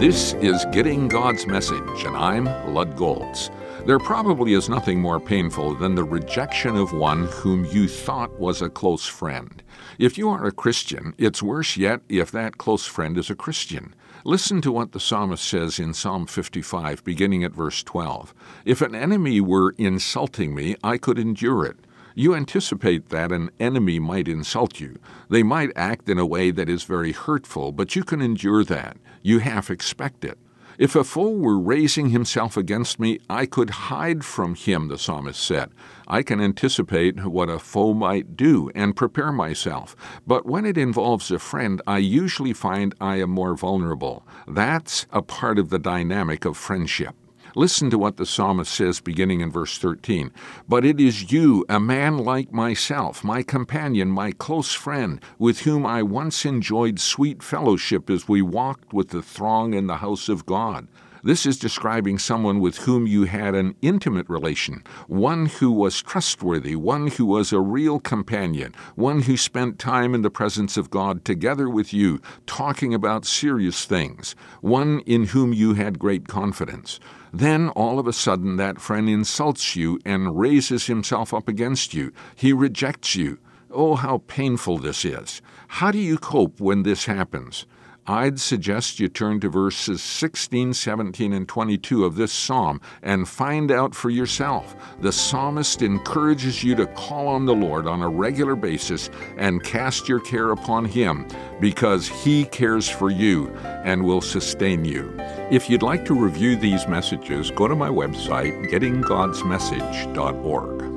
This is Getting God's Message, and I'm Lud Golds. There probably is nothing more painful than the rejection of one whom you thought was a close friend. If you are a Christian, it's worse yet if that close friend is a Christian. Listen to what the psalmist says in Psalm 55, beginning at verse 12. If an enemy were insulting me, I could endure it. You anticipate that an enemy might insult you. They might act in a way that is very hurtful, but you can endure that. You half expect it. If a foe were raising himself against me, I could hide from him, the psalmist said. I can anticipate what a foe might do and prepare myself. But when it involves a friend, I usually find I am more vulnerable. That's a part of the dynamic of friendship. Listen to what the psalmist says beginning in verse 13. But it is you, a man like myself, my companion, my close friend, with whom I once enjoyed sweet fellowship as we walked with the throng in the house of God. This is describing someone with whom you had an intimate relation, one who was trustworthy, one who was a real companion, one who spent time in the presence of God together with you, talking about serious things, one in whom you had great confidence. Then, all of a sudden, that friend insults you and raises himself up against you. He rejects you. Oh, how painful this is. How do you cope when this happens? I'd suggest you turn to verses 16, 17, and 22 of this psalm and find out for yourself. The psalmist encourages you to call on the Lord on a regular basis and cast your care upon Him because He cares for you and will sustain you. If you'd like to review these messages, go to my website, gettinggodsmessage.org.